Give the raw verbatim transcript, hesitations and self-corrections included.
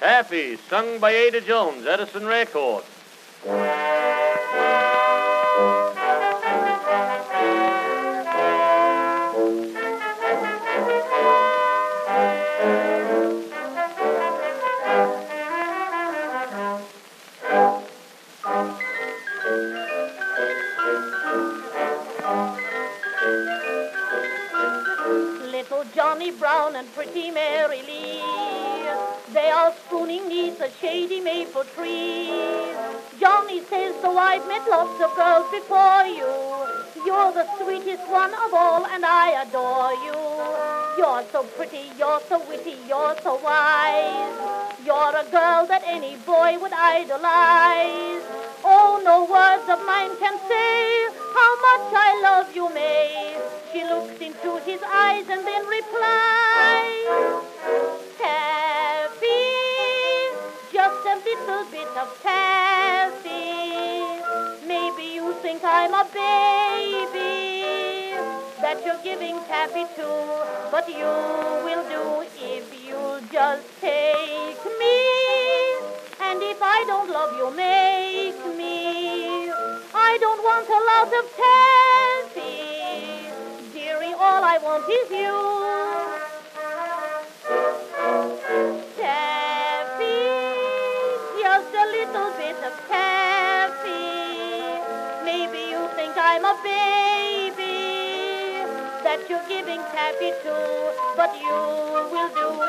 Taffy, sung by Ada Jones, Edison Records. Little Johnny Brown and pretty Mary Lee, they are spooning neath a shady maple tree. Johnny says, though I've met lots of girls before you, you're the sweetest one of all and I adore you. You're so pretty, you're so witty, you're so wise. You're a girl that any boy would idolize. Oh, no words of mine can say how much I love you, May. She looks into his eyes and then replies, Taffy, just a little bit of taffy. Maybe you think I'm a baby that you're giving taffy to, but you will do if you'll just take me. And if I don't love you, make me. I don't want a lot of taffy. Dearie, all I want is you. Taffy, just a little bit of taffy. Maybe you think I'm a baby that you're giving taffy to, but you will do